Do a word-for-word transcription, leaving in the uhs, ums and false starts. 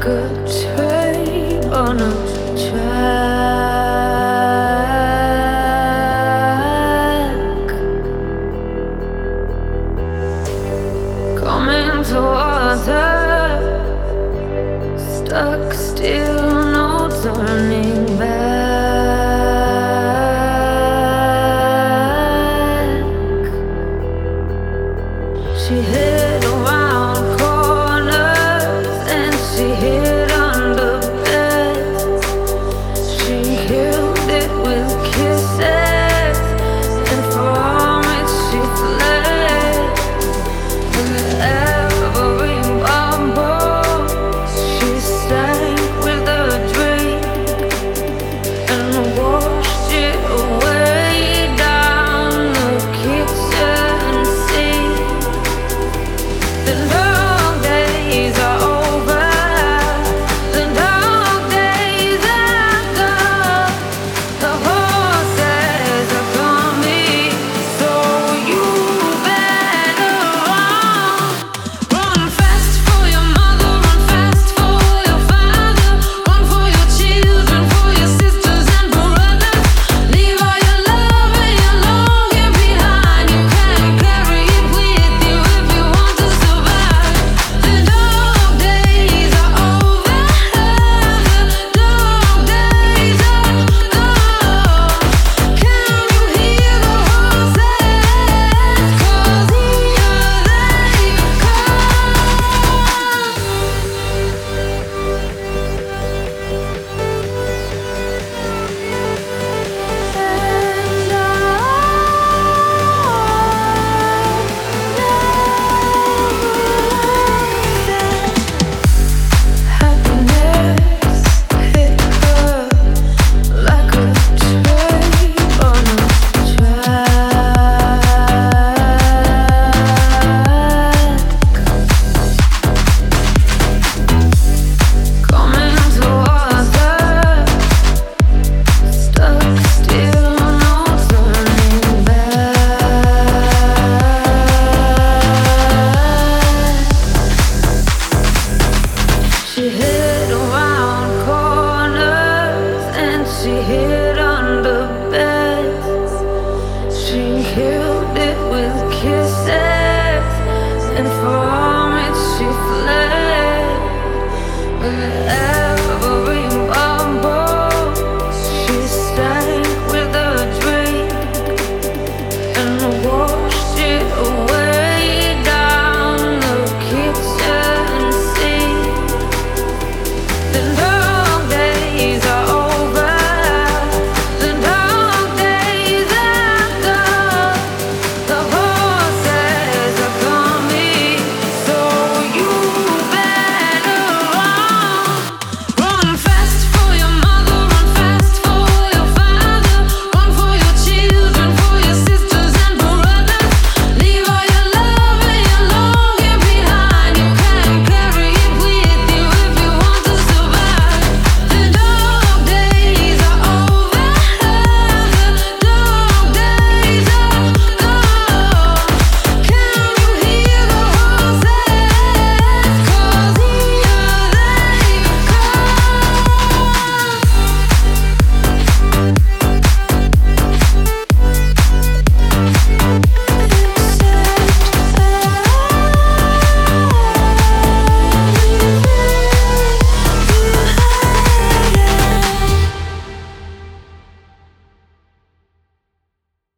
a train on a track, coming towards her, stuck still, no turning back. She hid around corners and she hid under beds. She killed it with kisses, and from it she fled. In every bubble she sank with a drink and washed it away down the kitchen sink. The long days are over, the long days are gone. The horses are coming, so you better run. Run fast for your mother, run fast for your father, run for your children, for your sisters and brothers. Leave all your love and your longing behind. You can't carry it with you if you want to survive. The dog days are over, the dog days are gone. Can you hear the horses? 'Cause here they Happiness hit her like a train on a track, coming towards her, stuck still, no turning back. She hid around corners and she hid under beds. She killed it with kisses, and for